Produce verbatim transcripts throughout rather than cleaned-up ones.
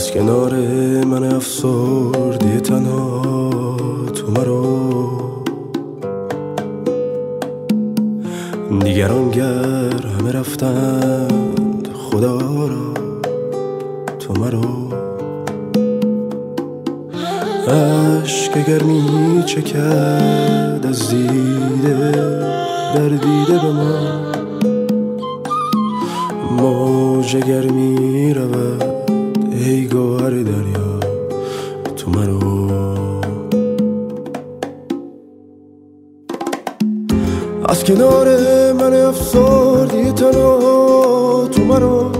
از کنار من افسردی تنها تو مرو، دیگران گر همه رفتند خدا را تو مرو. عشق اگر می چکد از دیده در دیده به ما، موج اگر می رود ای گوهر دریا تو مرو. از کنار من افسردی تنها تو مرو،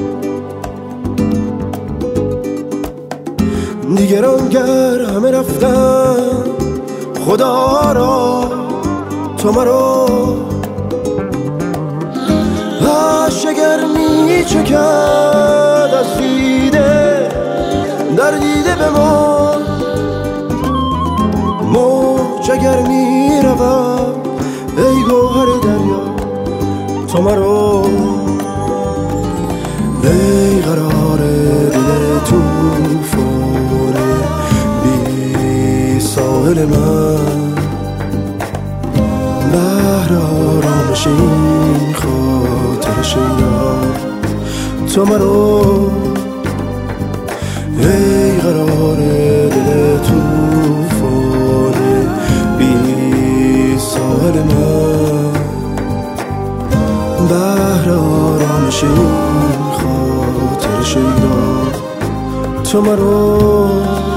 دیگران گر همه رفتن خدا را تو مرو. عشق اگر می چکد از دیده در دیده به ما، موج اگر می رود ای گوهر دریا تو مرو. ای قرار دل توفان بی ساحل من، بحر آرامش این خاطر شیدا تو مرو. ای قرار دل توفان بی ساحل من، بحر آرامش این خاطر شیدا تو مرو.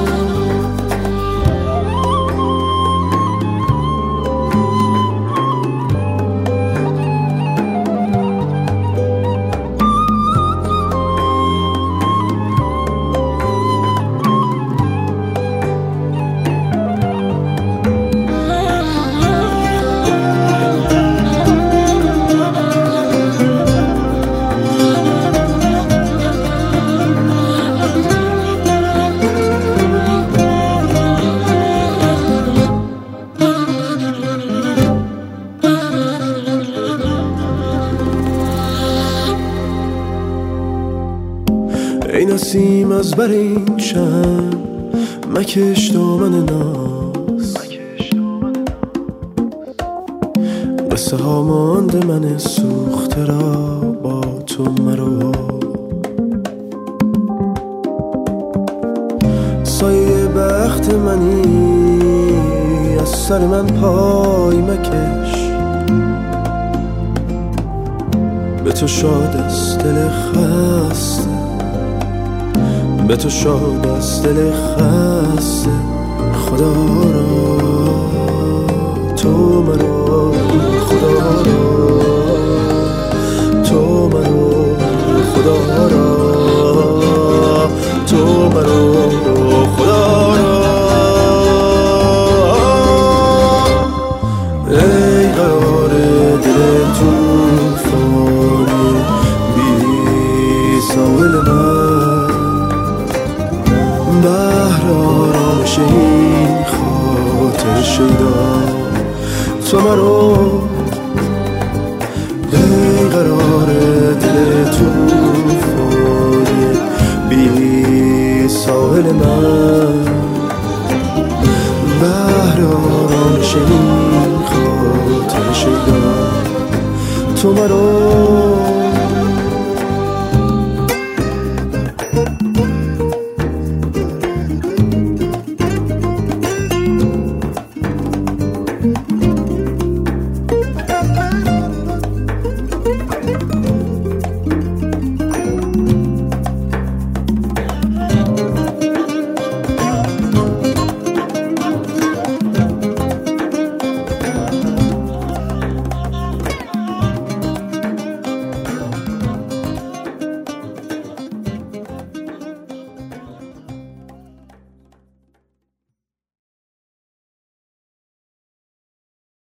ای نسیم از بر این چشم مکش دامن ناز، قصه ها مانده من سوخته را با تو مرو. سایه بخت منی از سر من پای مکش، به تو شاد است دل خسته، به تو شاد است دل خسته خدا را تو مرو. خدا را تو مرو، خدا را تو مرو، خدا را. ای قرار دل توفانی بی ساحل من، بحر آرامش این خاطر شیدا تو مرو. ای قرار دل توفانی بی ساحل من، بحر آرامش این خاطر شیدا تو مرو.